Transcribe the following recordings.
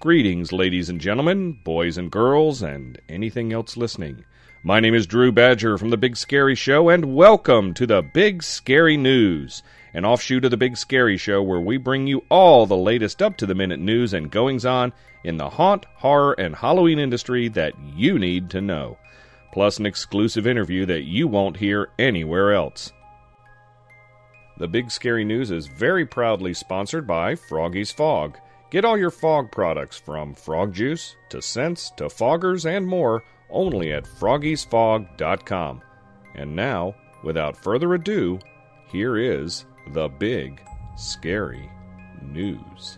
Greetings, ladies and gentlemen, boys and girls, and anything else listening. My name is Drew Badger from The Big Scary Show, and welcome to the Big Scary News, an offshoot of The Big Scary Show where we bring you all the latest up-to-the-minute news and goings-on in the haunt, horror, and Halloween industry that you need to know, plus an exclusive interview that you won't hear anywhere else. The Big Scary News is very proudly sponsored by Froggy's Fog. Get all your fog products from frog juice to scents to foggers and more only at froggiesfog.com. And now, without further ado, here is the Big Scary News.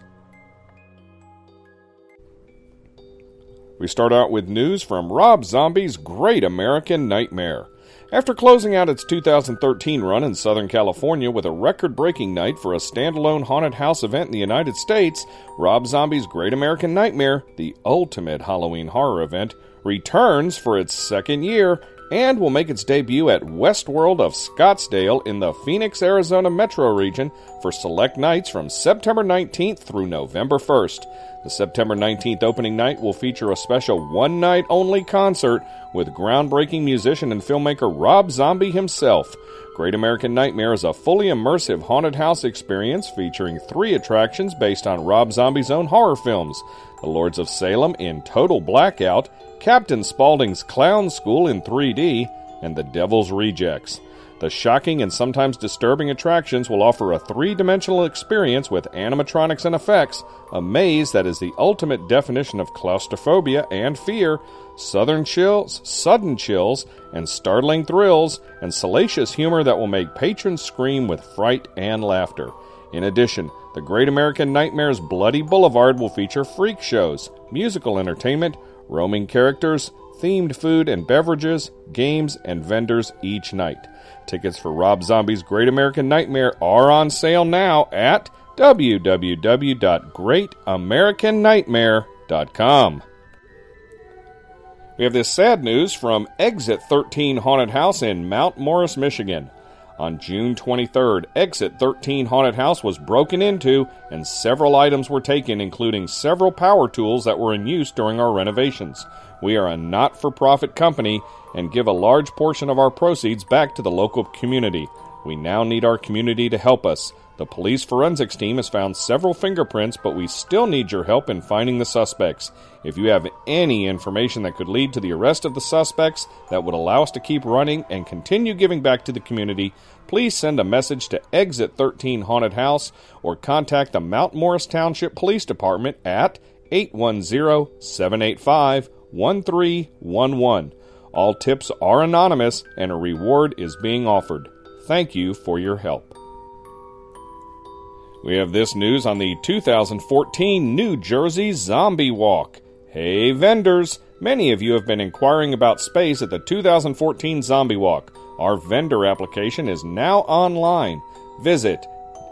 We start out with news from Rob Zombie's Great American Nightmare. After closing out its 2013 run in Southern California with a record-breaking night for a standalone haunted house event in the United States, Rob Zombie's Great American Nightmare, the ultimate Halloween horror event, returns for its second year and will make its debut at Westworld of Scottsdale in the Phoenix, Arizona metro region for select nights from September 19th through November 1st. The September 19th opening night will feature a special one-night-only concert with groundbreaking musician and filmmaker Rob Zombie himself. Great American Nightmare is a fully immersive haunted house experience featuring 3 attractions based on Rob Zombie's own horror films: The Lords of Salem in Total Blackout, Captain Spaulding's Clown School in 3D, and The Devil's Rejects. The shocking and sometimes disturbing attractions will offer a 3-dimensional experience with animatronics and effects, a maze that is the ultimate definition of claustrophobia and fear, sudden chills, and startling thrills, and salacious humor that will make patrons scream with fright and laughter. In addition, the Great American Nightmare's Bloody Boulevard will feature freak shows, musical entertainment, roaming characters, themed food and beverages, games, and vendors each night. Tickets for Rob Zombie's Great American Nightmare are on sale now at www.greatamericannightmare.com. We have this sad news from Exit 13 Haunted House in Mount Morris, Michigan. On June 23rd, Exit 13 Haunted House was broken into and several items were taken, including several power tools that were in use during our renovations. We are a not-for-profit company and give a large portion of our proceeds back to the local community. We now need our community to help us. The police forensics team has found several fingerprints, but we still need your help in finding the suspects. If you have any information that could lead to the arrest of the suspects that would allow us to keep running and continue giving back to the community, please send a message to Exit 13 Haunted House or contact the Mount Morris Township Police Department at 810-785-1311. All tips are anonymous and a reward is being offered. Thank you for your help. We have this news on the 2014 New Jersey Zombie Walk. Hey vendors, many of you have been inquiring about space at the 2014 Zombie Walk. Our vendor application is now online. Visit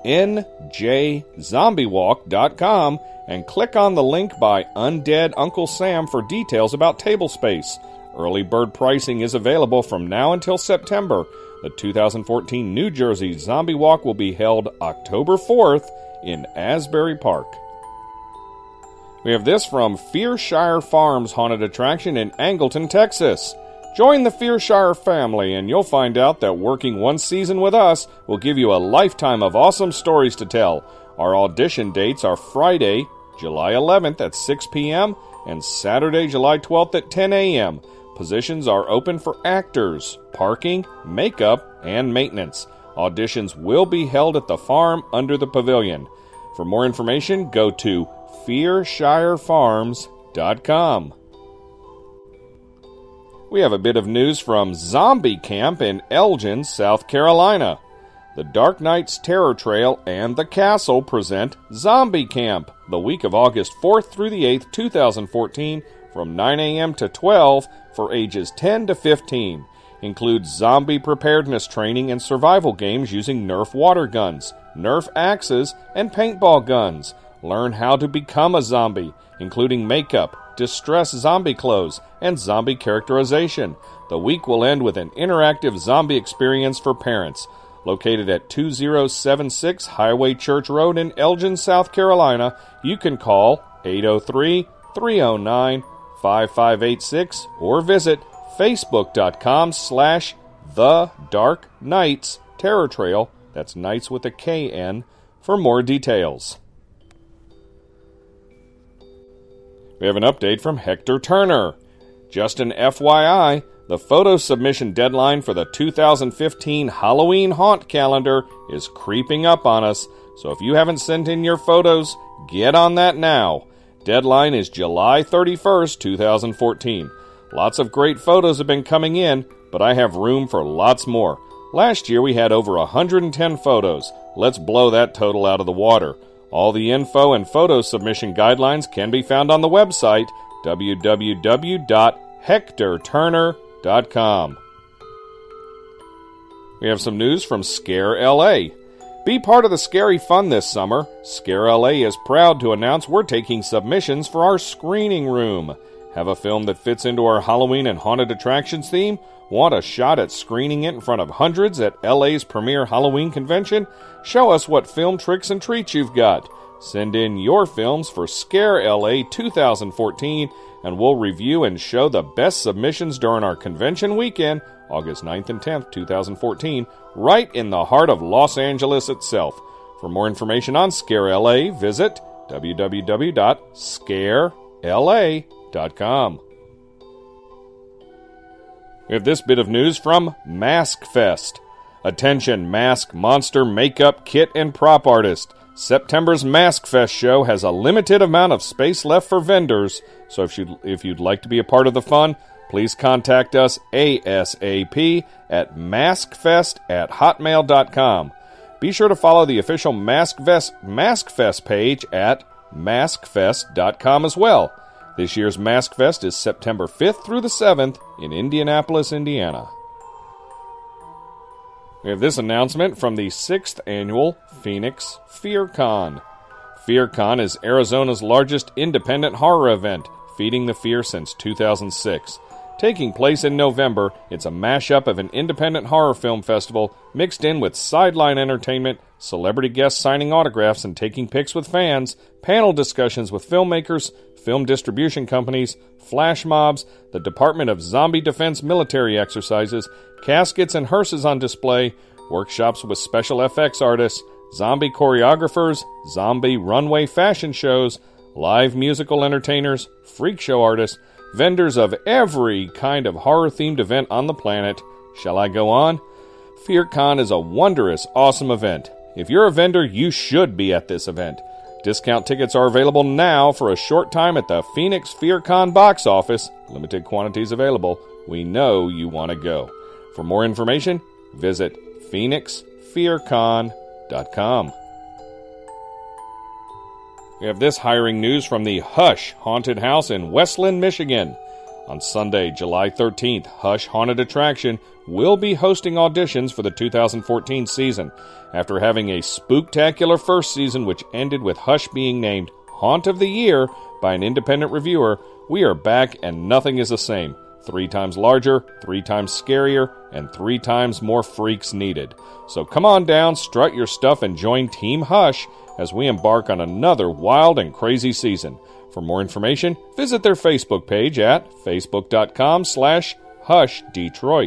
njzombiewalk.com and click on the link by Undead Uncle Sam for details about table space. Early bird pricing is available from now until September. The 2014 New Jersey Zombie Walk will be held October 4th in Asbury Park. We have this from Fearshire Farms Haunted Attraction in Angleton, Texas. Join the Fearshire family and you'll find out that working one season with us will give you a lifetime of awesome stories to tell. Our audition dates are Friday, July 11th at 6 p.m. and Saturday, July 12th at 10 a.m. Positions are open for actors, parking, makeup, and maintenance. Auditions will be held at the farm under the pavilion. For more information, go to FearshireFarms.com. We have a bit of news from Zombie Camp in Elgin, South Carolina. The Dark Knight's Terror Trail and The Castle present Zombie Camp, the week of August 4th through the 8th, 2014, from 9 a.m. to 12 for ages 10 to 15. Includes zombie preparedness training and survival games using Nerf water guns, Nerf axes, and paintball guns. Learn how to become a zombie, including makeup, distress zombie clothes, and zombie characterization. The week will end with an interactive zombie experience for parents. Located at 2076 Highway Church Road in Elgin, South Carolina, you can call 803-309-5586 or visit facebook.com/The Dark Nights Terror Trail, that's Nights with a K-N, for more details. We have an update from Hector Turner. Just an FYI, the photo submission deadline for the 2015 Halloween Haunt Calendar is creeping up on us, so if you haven't sent in your photos, get on that now. Deadline is July 31st, 2014. Lots of great photos have been coming in, but I have room for lots more. Last year we had over 110 photos. Let's blow that total out of the water. All the info and photo submission guidelines can be found on the website www.hectorturner.com. We have some news from Scare LA. Be part of the scary fun this summer. Scare LA is proud to announce we're taking submissions for our screening room. Have a film that fits into our Halloween and haunted attractions theme? Want a shot at screening it in front of hundreds at LA's premier Halloween convention? Show us what film tricks and treats you've got. Send in your films for Scare LA 2014, and we'll review and show the best submissions during our convention weekend, August 9th and 10th, 2014, right in the heart of Los Angeles itself. For more information on Scare LA, visit www.scarela.com. We have this bit of news from Mask Fest. Attention, mask, monster, makeup, kit, and prop artist. September's Mask Fest show has a limited amount of space left for vendors, so if you'd like to be a part of the fun, please contact us ASAP at maskfest@hotmail.com. Be sure to follow the official Mask Fest page at maskfest.com as well. This year's Mask Fest is September 5th through the 7th in Indianapolis, Indiana. We have this announcement from the 6th annual Phoenix FearCon. FearCon is Arizona's largest independent horror event, feeding the fear since 2006. Taking place in November, it's a mashup of an independent horror film festival mixed in with sideline entertainment, celebrity guests signing autographs and taking pics with fans, panel discussions with filmmakers, film distribution companies, flash mobs, the Department of Zombie Defense military exercises, caskets and hearses on display, workshops with special FX artists, zombie choreographers, zombie runway fashion shows, live musical entertainers, freak show artists, vendors of every kind of horror-themed event on the planet. Shall I go on? FearCon is a wondrous, awesome event. If you're a vendor, you should be at this event. Discount tickets are available now for a short time at the Phoenix FearCon box office. Limited quantities available. We know you want to go. For more information, visit phoenixfearcon.com. We have this hiring news from the Hush Haunted House in Westland, Michigan. On Sunday, July 13th, Hush Haunted Attraction will be hosting auditions for the 2014 season. After having a spooktacular first season which ended with Hush being named Haunt of the Year by an independent reviewer, we are back and nothing is the same. 3 times larger, 3 times scarier, and 3 times more freaks needed. So come on down, strut your stuff, and join Team Hush as we embark on another wild and crazy season. For more information, visit their Facebook page at facebook.com/HushDetroit.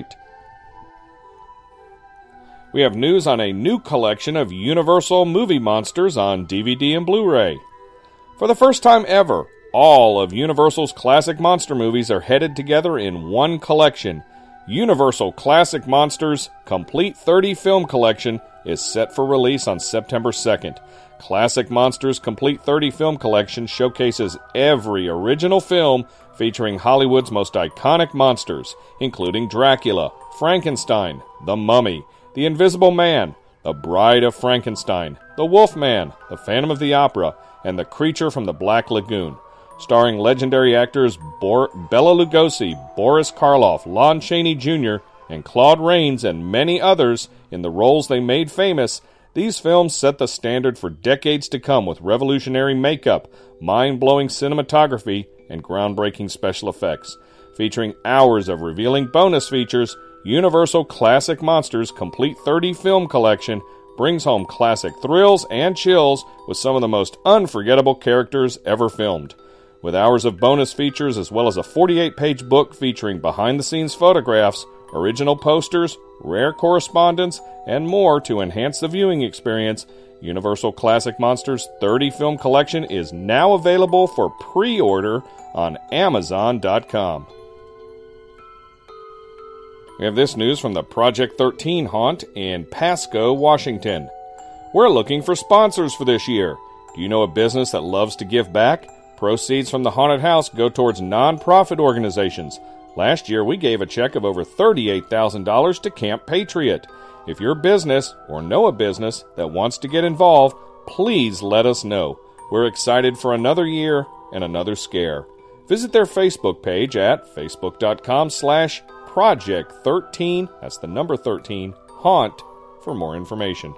We have news on a new collection of Universal movie monsters on DVD and Blu-ray. For the first time ever, all of Universal's classic monster movies are headed together in one collection. Universal Classic Monsters Complete 30 Film Collection is set for release on September 2nd. Classic Monsters Complete 30 Film Collection showcases every original film featuring Hollywood's most iconic monsters, including Dracula, Frankenstein, The Mummy, The Invisible Man, The Bride of Frankenstein, The Wolfman, The Phantom of the Opera, and The Creature from the Black Lagoon. Starring legendary actors Bela Lugosi, Boris Karloff, Lon Chaney Jr., and Claude Rains, and many others in the roles they made famous, these films set the standard for decades to come with revolutionary makeup, mind-blowing cinematography, and groundbreaking special effects. Featuring hours of revealing bonus features, Universal Classic Monsters Complete 30 Film Collection brings home classic thrills and chills with some of the most unforgettable characters ever filmed. With hours of bonus features as well as a 48-page book featuring behind-the-scenes photographs, original posters, rare correspondence, and more to enhance the viewing experience, Universal Classic Monsters 30 Film Collection is now available for pre-order on Amazon.com. We have this news from the Project 13 haunt in Pasco, Washington. We're looking for sponsors for this year. Do you know a business that loves to give back? Proceeds from the haunted house go towards non-profit organizations. Last year, we gave a check of over $38,000 to Camp Patriot. If your business or know a business that wants to get involved, please let us know. We're excited for another year and another scare. Visit their Facebook page at facebook.com/Project13, that's the number 13, haunt, for more information.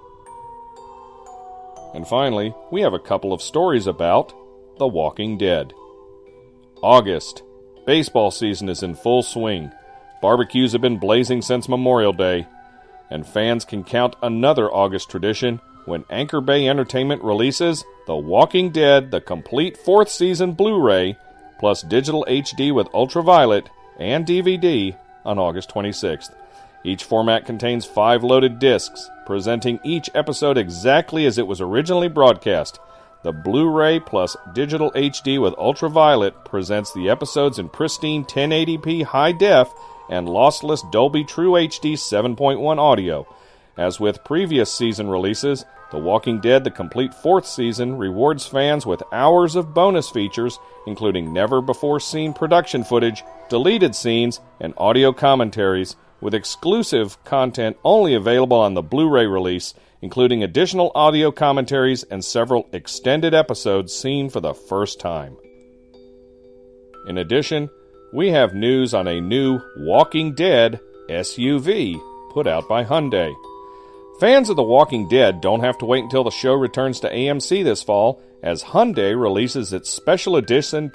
And finally, we have a couple of stories about The Walking Dead. August. Baseball season is in full swing. Barbecues have been blazing since Memorial Day. And fans can count another August tradition when Anchor Bay Entertainment releases The Walking Dead, the complete 4th season Blu-ray, plus digital HD with ultraviolet and DVD on August 26th. Each format contains 5 loaded discs, presenting each episode exactly as it was originally broadcast. The Blu-ray plus digital HD with ultraviolet presents the episodes in pristine 1080p high def and lossless Dolby True HD 7.1 audio. As with previous season releases, The Walking Dead, the complete 4th season, rewards fans with hours of bonus features, including never-before-seen production footage, deleted scenes, and audio commentaries, with exclusive content only available on the Blu-ray release, including additional audio commentaries and several extended episodes seen for the first time. In addition, we have news on a new Walking Dead SUV put out by Hyundai. Fans of The Walking Dead don't have to wait until the show returns to AMC this fall, as Hyundai releases its special edition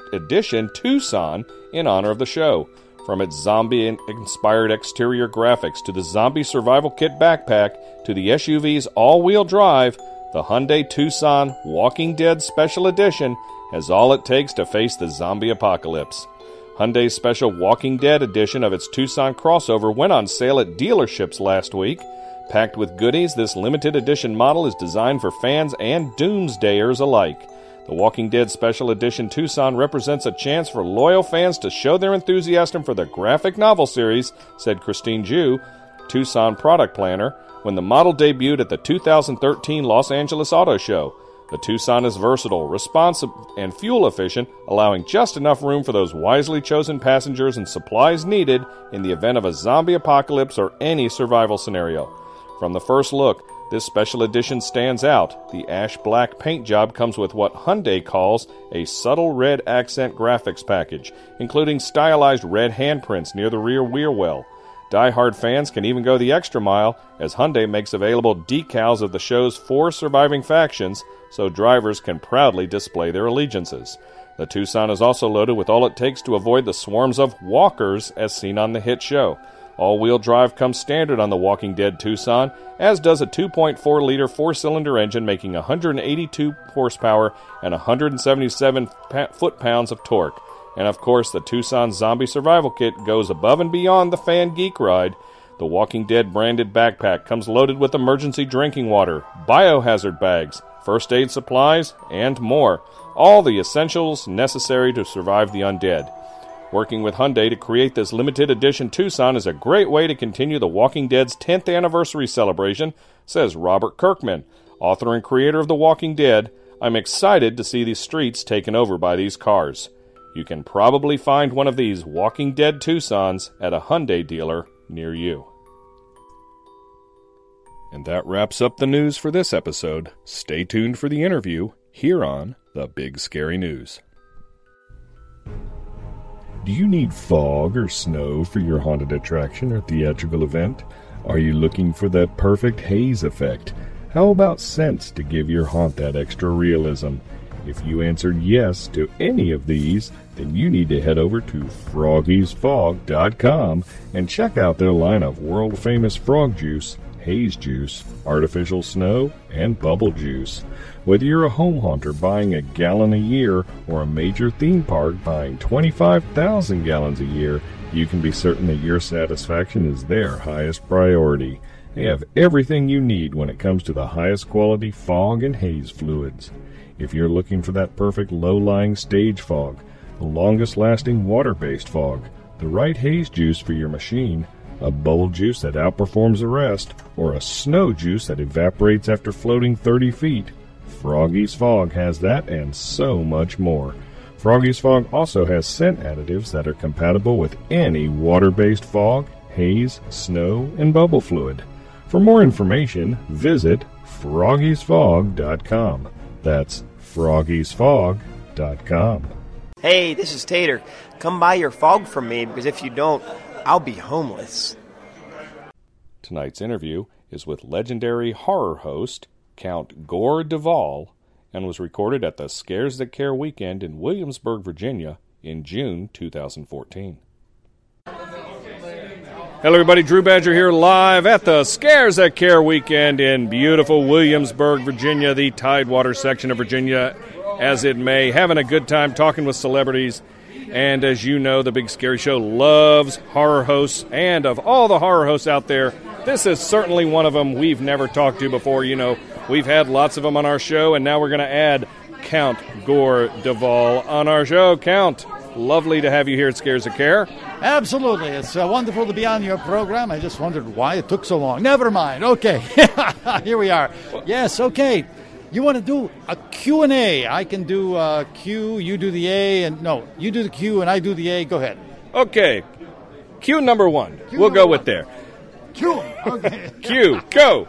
Tucson in honor of the show. From its zombie-inspired exterior graphics to the zombie survival kit backpack to the SUV's all-wheel drive, the Hyundai Tucson Walking Dead Special Edition has all it takes to face the zombie apocalypse. Hyundai's special Walking Dead edition of its Tucson crossover went on sale at dealerships last week. Packed with goodies, this limited edition model is designed for fans and doomsdayers alike. The Walking Dead Special Edition Tucson represents a chance for loyal fans to show their enthusiasm for the graphic novel series, said Christine Jew, Tucson product planner, when the model debuted at the 2013 Los Angeles Auto Show. The Tucson is versatile, responsive, and fuel efficient, allowing just enough room for those wisely chosen passengers and supplies needed in the event of a zombie apocalypse or any survival scenario. From the first look, this special edition stands out. The ash-black paint job comes with what Hyundai calls a subtle red accent graphics package, including stylized red handprints near the rear wheel well. Die-hard fans can even go the extra mile, as Hyundai makes available decals of the show's 4 surviving factions, so drivers can proudly display their allegiances. The Tucson is also loaded with all it takes to avoid the swarms of walkers as seen on the hit show. All-wheel drive comes standard on the Walking Dead Tucson, as does a 2.4-liter 4-cylinder engine making 182 horsepower and 177 foot-pounds of torque. And of course, the Tucson Zombie Survival Kit goes above and beyond the fan geek ride. The Walking Dead branded backpack comes loaded with emergency drinking water, biohazard bags, first aid supplies, and more. All the essentials necessary to survive the undead. Working with Hyundai to create this limited edition Tucson is a great way to continue The Walking Dead's 10th anniversary celebration, says Robert Kirkman, author and creator of The Walking Dead. I'm excited to see these streets taken over by these cars. You can probably find one of these Walking Dead Tucsons at a Hyundai dealer near you. And that wraps up the news for this episode. Stay tuned for the interview here on The Big Scary News. Do you need fog or snow for your haunted attraction or theatrical event? Are you looking for that perfect haze effect? How about scents to give your haunt that extra realism? If you answered yes to any of these, then you need to head over to froggiesfog.com and check out their line of world-famous frog juice, haze juice, artificial snow, and bubble juice. Whether you're a home haunter buying a gallon a year or a major theme park buying 25,000 gallons a year, you can be certain that your satisfaction is their highest priority. They have everything you need when it comes to the highest quality fog and haze fluids. If you're looking for that perfect low-lying stage fog, the longest-lasting water-based fog, the right haze juice for your machine, a bubble juice that outperforms the rest, or a snow juice that evaporates after floating 30 feet, Froggy's Fog has that and so much more. Froggy's Fog also has scent additives that are compatible with any water-based fog, haze, snow, and bubble fluid. For more information, visit froggiesfog.com. That's froggiesfog.com. Hey, this is Tater. Come buy your fog from me, because if you don't, I'll be homeless. Tonight's interview is with legendary horror host Count Gore Duvall and was recorded at the Scares That Care weekend in Williamsburg, Virginia in June 2014. Hello everybody, Drew Badger here live at the Scares That Care weekend in beautiful Williamsburg, Virginia, the Tidewater section of Virginia, as it may, having a good time talking with celebrities. And as you know, the Big Scary Show loves horror hosts, and of all the horror hosts out there, this is certainly one of them we've never talked to before. You know, we've had lots of them on our show, and now we're going to add Count Gore Duvall on our show. Count, lovely to have you here at Scares That Care. Absolutely. It's wonderful to be on your program. I just wondered why it took so long. Never mind. Okay. Here we are. Yes, okay. You want to do a Q&A. I can do Q, you do the A, and no, you do the Q and I do the A. Go ahead. Okay. Q number one. We'll go with there. Q. Okay. Q, go.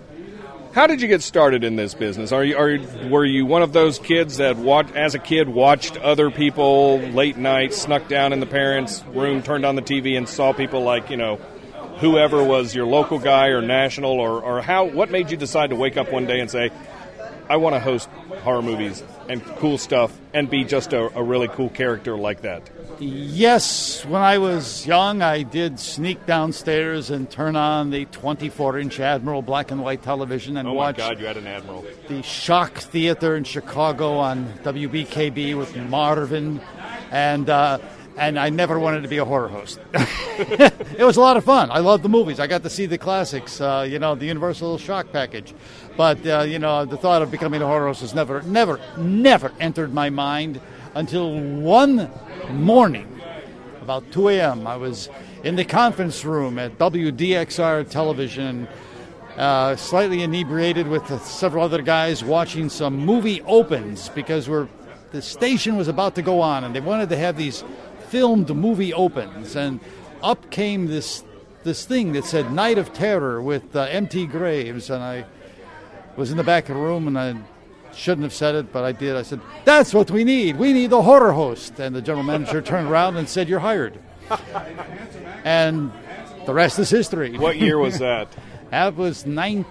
How did you get started in this business? Were you one of those kids that as a kid watched other people late night, snuck down in the parents' room, turned on the TV, and saw people like, you know, whoever was your local guy or national, or how? What made you decide to wake up one day and say, I want to host horror movies and cool stuff and be just a really cool character like that? Yes, when I was young, I did sneak downstairs and turn on the 24-inch Admiral black and white television and watch. Oh my God, you had an Admiral. The Shock Theater in Chicago on WBKB with Marvin, and I never wanted to be a horror host. It was a lot of fun. I loved the movies. I got to see the classics, the Universal Shock package. But, the thought of becoming a horror host has never entered my mind until one morning, about 2 a.m., I was in the conference room at WDXR television, slightly inebriated with several other guys watching some movie opens because the station was about to go on and they wanted to have these filmed movie opens, and up came this thing that said Night of Terror with M.T. Graves, and I was in the back of the room, and I shouldn't have said it, but I did. I said, that's what we need. We need the horror host. And the general manager turned around and said, you're hired. And the rest is history. What year was that? That was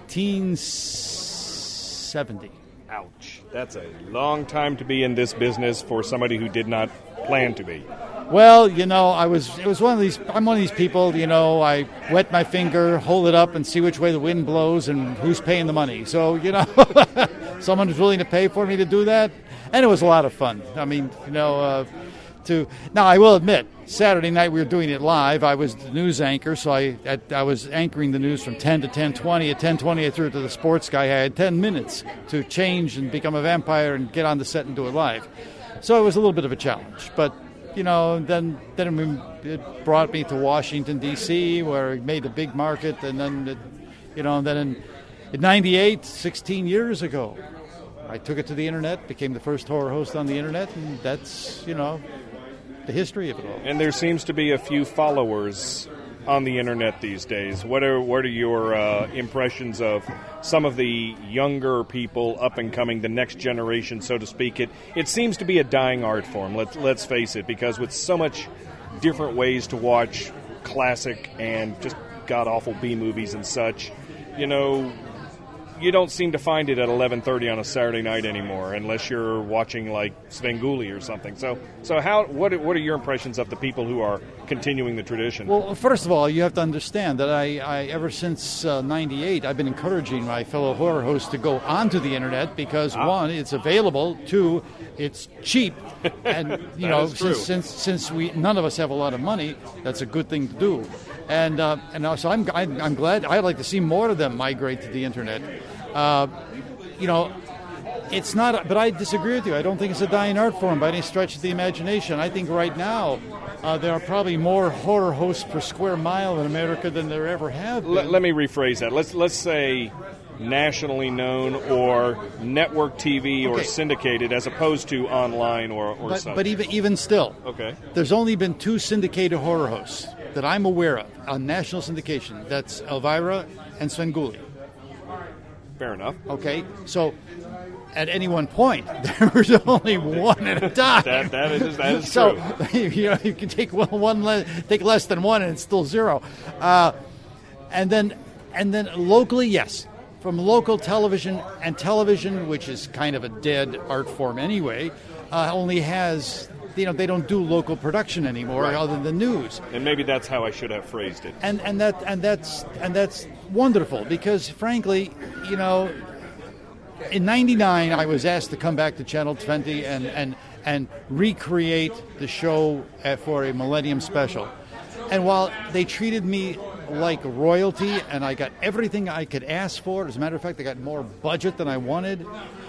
1970. Ouch. That's a long time to be in this business for somebody who did not plan to be. Well, it was one of these, I'm one of these people, I wet my finger, hold it up and see which way the wind blows and who's paying the money. So, someone was willing to pay for me to do that. And it was a lot of fun. I mean, now I will admit, Saturday night we were doing it live. I was the news anchor, so I was anchoring the news from 10 to 10:20. At 10:20, I threw it to the sports guy. I had 10 minutes to change and become a vampire and get on the set and do it live. So it was a little bit of a challenge. But, then it brought me to Washington, D.C., where it made a big market. And then, in 98, 16 years ago, I took it to the Internet, became the first horror host on the Internet, and that's, the history of it all. And there seems to be a few followers on the Internet these days. What are your impressions of some of the younger people up and coming, the next generation, so to speak? It seems to be a dying art form, let's face it, because with so much different ways to watch classic and just god-awful B-movies and such, you don't seem to find it at 11:30 on a Saturday night anymore, unless you're watching like Svengoolie or something. So what are your impressions of the people who are continuing the tradition? Well, first of all, you have to understand that I ever since '98, I've been encouraging my fellow horror hosts to go onto the internet because one, it's available. Two, it's cheap, and since we none of us have a lot of money, that's a good thing to do. And so I'm glad. I'd like to see more of them migrate to the internet. It's not. But I disagree with you. I don't think it's a dying art form by any stretch of the imagination. I think right now there are probably more horror hosts per square mile in America than there ever have been. Let me rephrase that. Let's say nationally known or network TV or syndicated as opposed to online or something. But even still, there's only been 2 syndicated horror hosts that I'm aware of on national syndication. That's Elvira and Svengoolie. Fair enough. Okay, so at any one point, there was only one at a time. that is so, true. You can take take less than one, and it's still 0. And then locally, yes, from local television, and television, which is kind of a dead art form anyway, only has. They don't do local production anymore, other than news. And maybe that's how I should have phrased it. And that's wonderful because, frankly, in '99 I was asked to come back to Channel 20 and recreate the show for a Millennium Special. And while they treated me like royalty, and I got everything I could ask for, as a matter of fact, I got more budget than I wanted.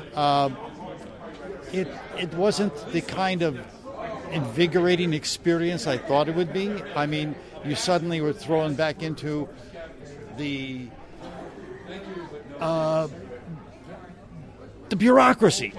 It wasn't the kind of invigorating experience I thought it would be. I mean, you suddenly were thrown back into the bureaucracy,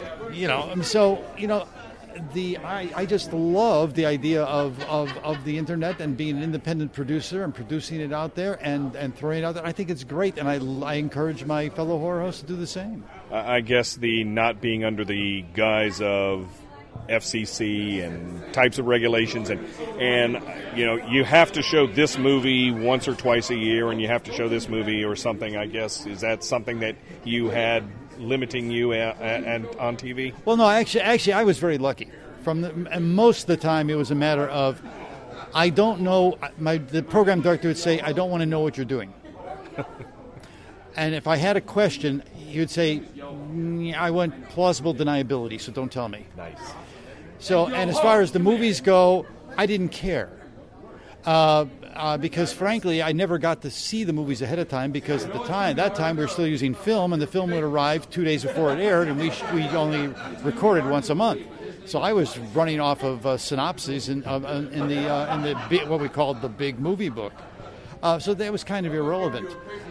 I just love the idea of the internet and being an independent producer and producing it out there and throwing it out there. I think it's great, and I encourage my fellow horror hosts to do the same. I guess the not being under the guise of FCC and types of regulations and you have to show this movie once or twice a year, and you have to show this movie or something. I guess is that something that you had limiting you and on TV? Well, no, actually, I was very lucky. And most of the time, it was a matter of I don't know. The program director would say, "I don't want to know what you're doing." And if I had a question, he would say, "I want plausible deniability, so don't tell me." Nice. So, and as far as the movies go, I didn't care. Because, frankly, I never got to see the movies ahead of time because at that time we were still using film, and the film would arrive 2 days before it aired, and we only recorded once a month. So I was running off of synopses in the what we called the big movie book. So that was kind of irrelevant.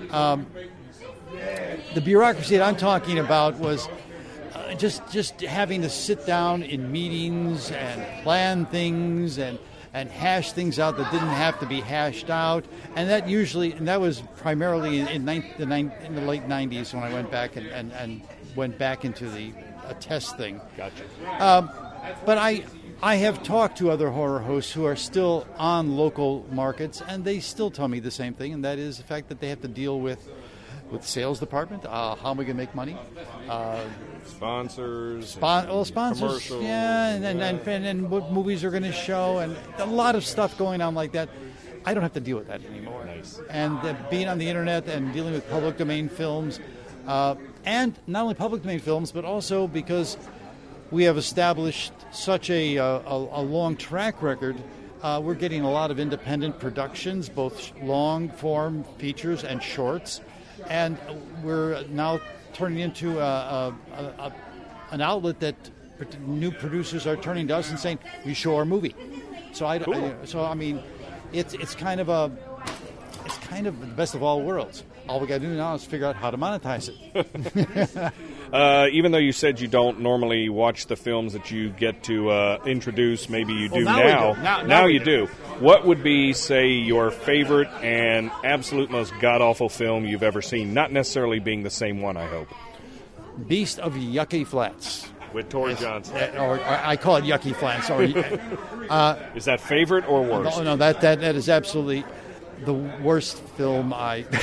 The bureaucracy that I'm talking about was just having to sit down in meetings and plan things and hash things out that didn't have to be hashed out, and that was primarily in the late '90s when I went back and went back into a test thing. Gotcha. But I have talked to other horror hosts who are still on local markets, and they still tell me the same thing, and that is the fact that they have to deal with sales department. How am we going to make money? Sponsors, sponsors, yeah, and what movies are going to show, and a lot of stuff going on like that. I don't have to deal with that anymore. Nice. And being on the internet and dealing with public domain films, and not only public domain films, but also because we have established such a long track record, we're getting a lot of independent productions, both long-form features and shorts, and we're now turning into an outlet that new producers are turning to us and saying, "We show our movie." So I mean, it's kind of the best of all worlds. All we got to do now is figure out how to monetize it. Even though you said you don't normally watch the films that you get to introduce, maybe you do now. Now you do. What would be, say, your favorite and absolute most god-awful film you've ever seen? Not necessarily being the same one, I hope. Beast of Yucky Flats. With Tori Johnson. Or I call it Yucky Flats. Is that favorite or worst? No, that is absolutely the worst film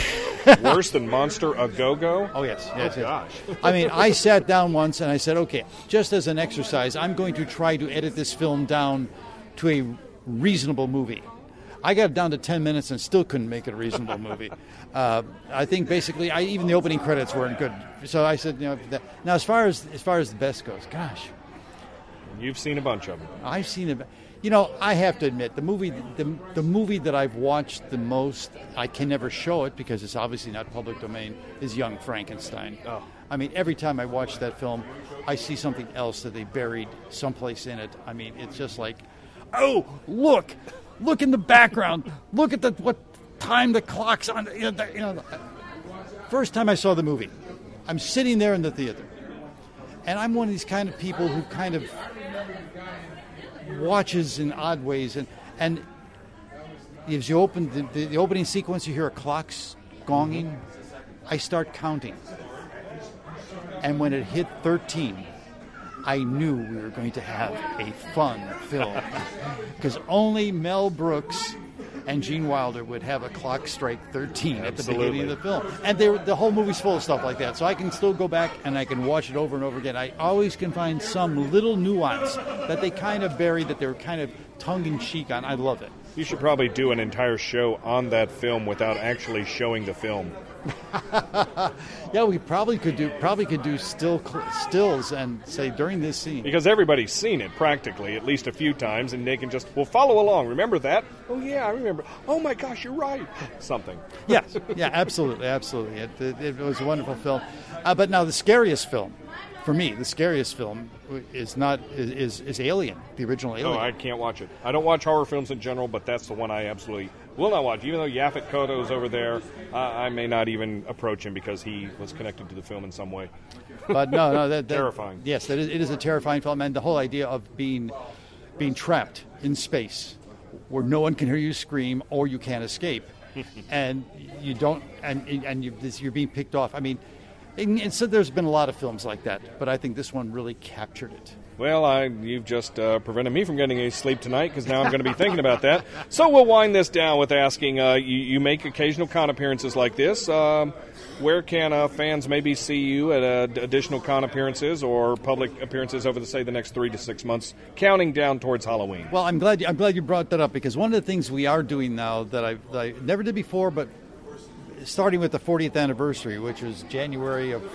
Worse than Monster A Go-Go? Oh, yes. Oh, gosh. I mean, I sat down once and I said, okay, just as an exercise, I'm going to try to edit this film down to a reasonable movie. I got it down to 10 minutes and still couldn't make it a reasonable movie. I think basically, even the opening credits weren't good. So I said, now as far as the best goes, gosh. You've seen a bunch of them. I've seen it. I have to admit, the movie that I've watched the most, I can never show it because it's obviously not public domain, is Young Frankenstein. Oh. I mean, every time I watch that film, I see something else that they buried someplace in it. I mean, it's just like, oh, look in the background. Look at what time the clock's on. First time I saw the movie, I'm sitting there in the theater, and I'm one of these kind of people who kind of watches in odd ways, and as you open the opening sequence, you hear a clock gonging. I start counting, and when it hit 13, I knew we were going to have a fun film, because only Mel Brooks and Gene Wilder would have a clock strike 13 at the beginning of the film. And the whole movie's full of stuff like that. So I can still go back and I can watch it over and over again. I always can find some little nuance that they kind of bury, that they're kind of tongue-in-cheek on. I love it. You should probably do an entire show on that film without actually showing the film. Yeah, we probably could do stills and say during this scene. Because everybody's seen it practically at least a few times, and they can just, follow along. Remember that? Oh, yeah, I remember. Oh, my gosh, you're right. Something. Yes, yeah, absolutely. It was a wonderful film. But now the scariest film, for me, is Alien, the original Alien. Oh, I can't watch it. I don't watch horror films in general, but that's the one I absolutely will not watch. Even though Yaphet Kotto's over there, I may not even approach him because he was connected to the film in some way. But no, that terrifying. Yes, it is a terrifying film, and the whole idea of being trapped in space, where no one can hear you scream or you can't escape, and you don't, and you're being picked off. I mean, and so there's been a lot of films like that, but I think this one really captured it. Well, you've just prevented me from getting any sleep tonight because now I'm going to be thinking about that. So we'll wind this down with asking, you make occasional con appearances like this. Where can fans maybe see you at additional con appearances or public appearances over, the next 3 to 6 months, counting down towards Halloween? Well, I'm glad you brought that up, because one of the things we are doing now that I never did before, but starting with the 40th anniversary, which was January of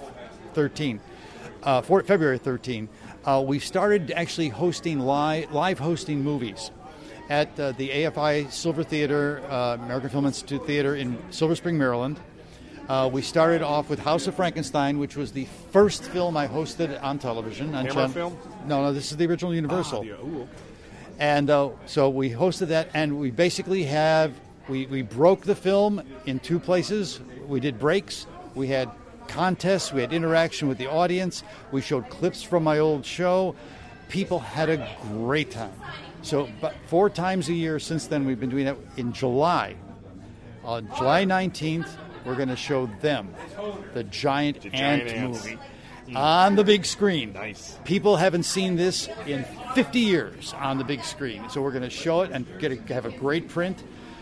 13, February 13, we've started actually hosting live hosting movies at the AFI Silver Theater, American Film Institute Theater in Silver Spring, Maryland. We started off with House of Frankenstein, which was the first film I hosted on television. Hammer film? No, this is the original Universal. Okay. And so we hosted that, and we basically we broke the film in two places. We did breaks. We had contests. We had interaction with the audience. We showed clips from my old show. People had a great time. So, but 4 times a year since then, we've been doing that. In July, on July 19th, we're going to show them the Giant Ant movie on the big screen. Nice. People haven't seen this in 50 years on the big screen. So we're going to show it and have a great print.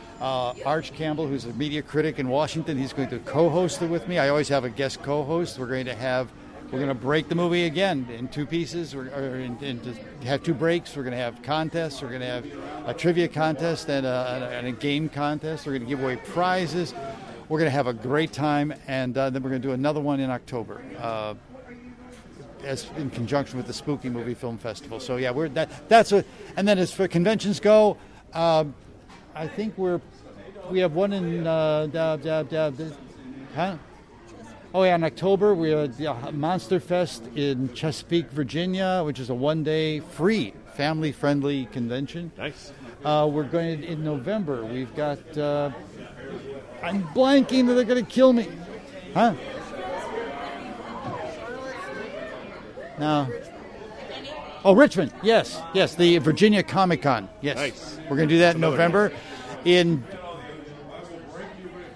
Arch Campbell, who's a media critic in Washington, he's going to co-host it with me. I always have a guest co-host. We're going to break the movie again in 2 pieces, to have 2 breaks. We're going to have contests. We're going to have a trivia contest and a game contest. We're going to give away prizes. We're going to have a great time, and then we're going to do another one in October, as in conjunction with the Spooky Movie Film Festival. So yeah, that's what. And then as for conventions go, I think we have one in in October we have the Monster Fest in Chesapeake, Virginia, which is a 1-day free family-friendly convention. Nice. We're going in November. We've got. I'm blanking. They're going to kill me. Huh? No. Oh, Richmond. Yes. The Virginia Comic Con. Yes. Nice. We're going to do that in November. In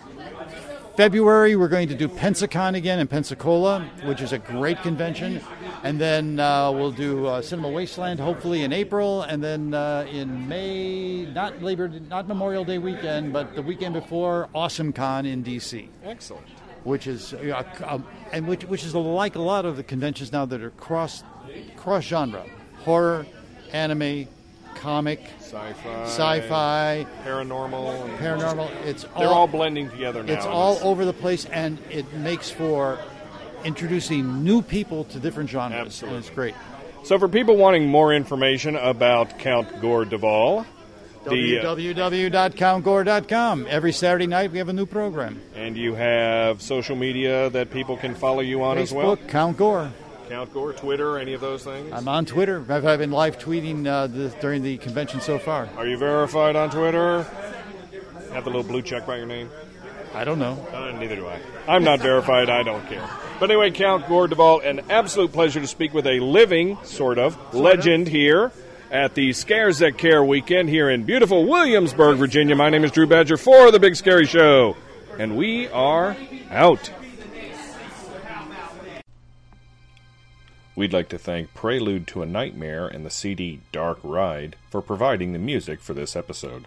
February, we're going to do Pensacon again in Pensacola, which is a great convention. And then we'll do Cinema Wasteland, hopefully in April, and then in May, not Memorial Day weekend, but the weekend before, AwesomeCon in D.C. Excellent. Which is which is like a lot of the conventions now that are cross genre, horror, anime, comic, sci-fi, paranormal. They're all blending together now. It's all over the place, and it makes for introducing new people to different genres. Absolutely. And it's great. So for people wanting more information about Count Gore Duvall, www.countgore.com. Every Saturday night we have a new program. And you have social media that people can follow you on as well? Facebook, Count Gore. Count Gore, Twitter, any of those things? I'm on Twitter. I've been live tweeting during the convention so far. Are you verified on Twitter? Have the little blue check by your name? I don't know. Neither do I. I'm not verified. I don't care. But anyway, Count Gore Duvall, an absolute pleasure to speak with a living, sort of, legend here at the Scares That Care weekend here in beautiful Williamsburg, Virginia. My name is Drew Badger for The Big Scary Show, and we are out. We'd like to thank Prelude to a Nightmare and the CD Dark Ride for providing the music for this episode.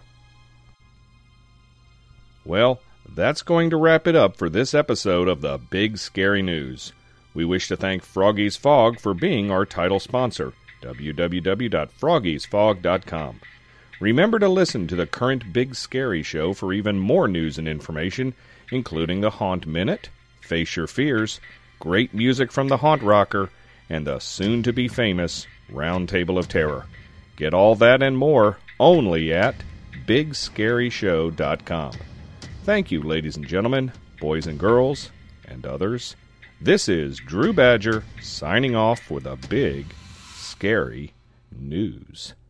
Well, that's going to wrap it up for this episode of the Big Scary News. We wish to thank Froggy's Fog for being our title sponsor, www.froggiesfog.com. Remember to listen to the current Big Scary Show for even more news and information, including the Haunt Minute, Face Your Fears, great music from the Haunt Rocker, and the soon-to-be-famous Round Table of Terror. Get all that and more only at BigScaryShow.com. Thank you, ladies and gentlemen, boys and girls, and others. This is Drew Badger signing off for the Big Scary News.